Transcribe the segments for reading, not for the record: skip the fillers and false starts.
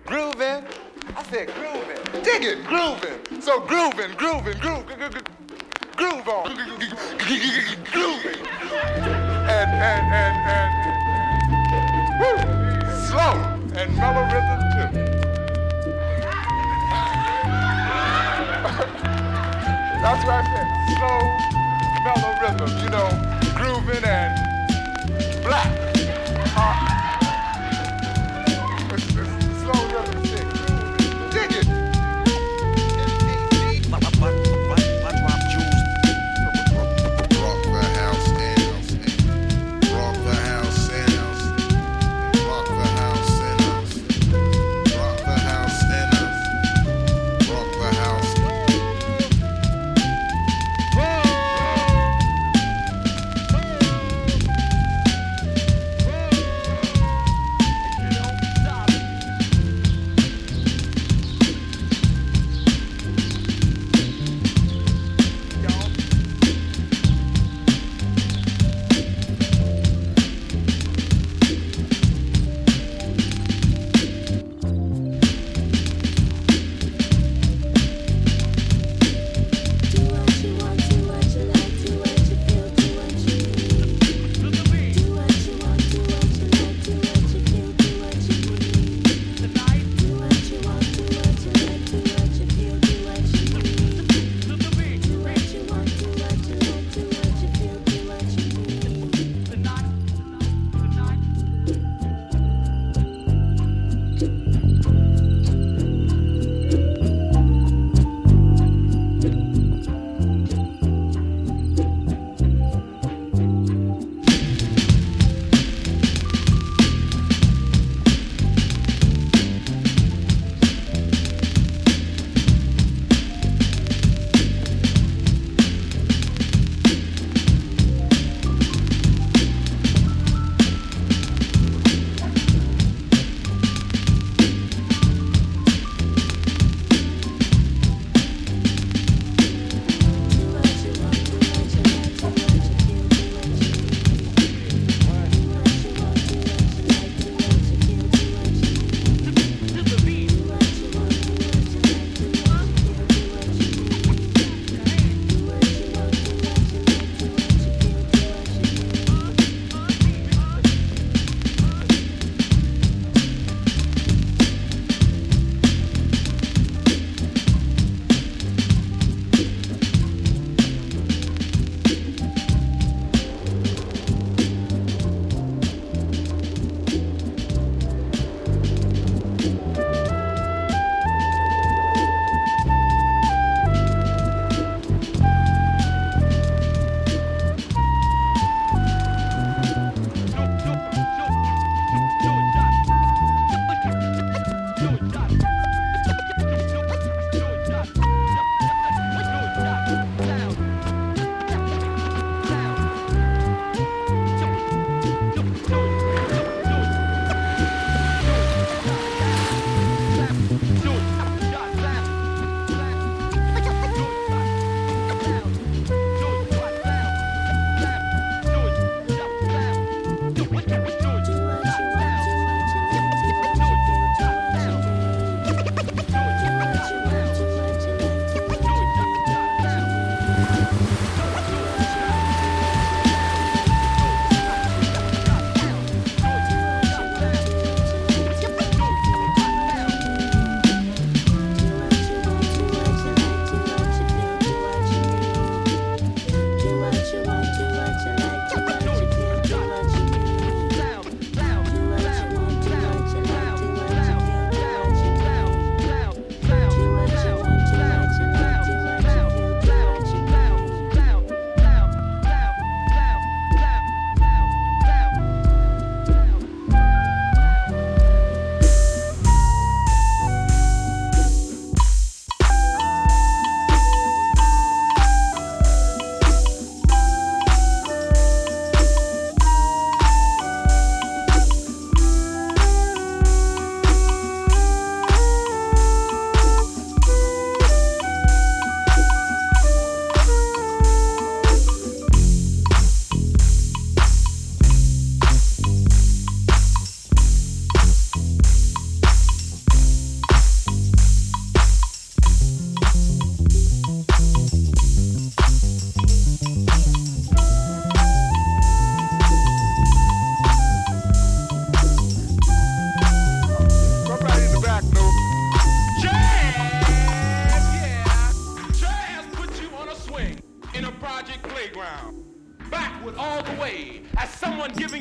grooving. I said grooving. Dig it, grooving. So grooving, groove on. Grooving. And woo, slow and mellow rhythm too. That's what I said. Slow, mellow rhythm. You know, grooving and black. Slow rhythm shit. Dig it.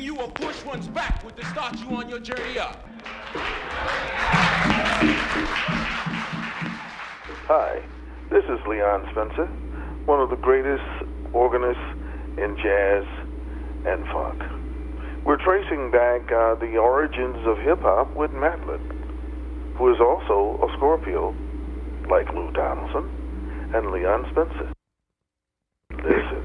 you will push one's backward to start you on your journey up. Hi, this is Leon Spencer, one of the greatest organists in jazz and funk. We're tracing back the origins of hip-hop with Matlin, who is also a Scorpio, like Lou Donaldson and Leon Spencer. Listen.